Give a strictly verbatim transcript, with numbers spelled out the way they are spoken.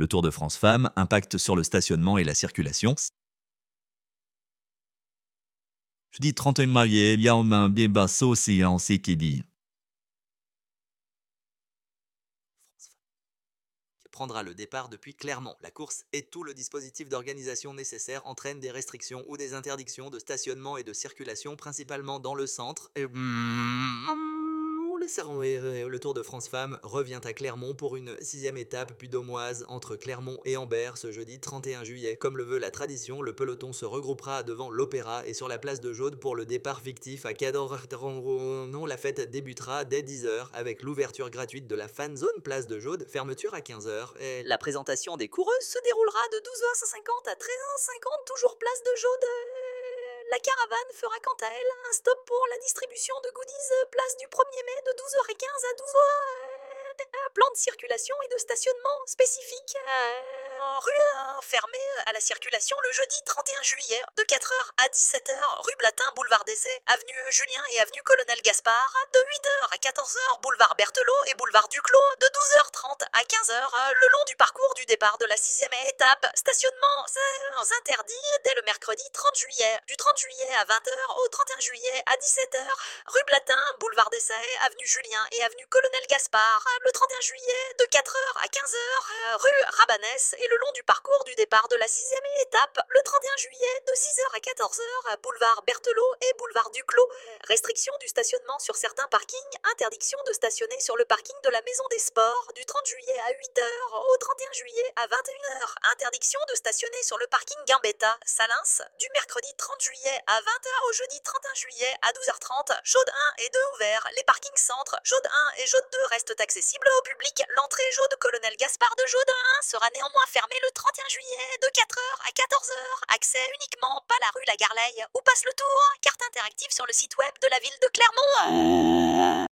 Le Tour de France Femmes, impact sur le stationnement et la circulation. Jeudi trente et un marié, il y a un débat social, on sait qui dit. Prendra le départ depuis Clermont. La course et tout le dispositif d'organisation nécessaire entraînent des restrictions ou des interdictions de stationnement et de circulation, principalement dans le centre. Et... Le Tour de France Femmes revient à Clermont pour une sixième étape puy-daumoise entre Clermont et Ambert ce jeudi trente et un juillet. Comme le veut la tradition, le peloton se regroupera devant l'Opéra et sur la place de Jaude pour le départ fictif à Cador. Non, la fête débutera dès dix heures avec l'ouverture gratuite de la fan zone place de Jaude, fermeture à quinze heures. Et la présentation des coureuses se déroulera de douze heures cinquante à treize heures cinquante, toujours place de Jaude. La caravane fera quant à elle un stop pour la distribution de goodies, place du premier mai de douze heures quinze à douze heures. Plan de circulation et de stationnement spécifique. Euh, rue fermée à la circulation le jeudi trente et un juillet de quatre heures à dix-sept heures. Rue Blatin, boulevard d'Essai, avenue Julien et avenue Colonel Gaspard. De huit heures à quatorze heures, boulevard Berthelot et boulevard Duclos. De douze heures trente à quinze heures, le long du parcours du départ de la sixième étape. Stationnement interdit dès le mercredi trente juillet. Du trente juillet à vingt heures au trente et un juillet à dix-sept heures. Rue Blatin, boulevard d'Essai, avenue Julien et avenue Colonel Gaspard. Le trente et un juillet de quatre heures à quinze heures, rue Rabanès et le long du parcours du départ de la sixième étape. Le trente et un juillet de six heures à quatorze heures, boulevard Berthelot et boulevard Duclos. Restriction du stationnement sur certains parkings. Interdiction de stationner sur le parking de la Maison des Sports du trente juillet à huit heures au trente et un juillet à vingt et une heures. Interdiction de stationner sur le parking Gambetta, Salins, du mercredi trente juillet à vingt heures au jeudi trente et un juillet à douze heures trente. Jaude un et deux ouverts. Les parkings centres, Jaude un et Jaude deux restent accessibles au public. L'entrée Jaude Colonel Gaspard de Jaude un sera néanmoins fermée le trente et un juillet de quatre heures à quatorze heures. Accès uniquement pas la rue La Garleille où passe le tour. Carte interactive sur le site web de la ville de Clermont.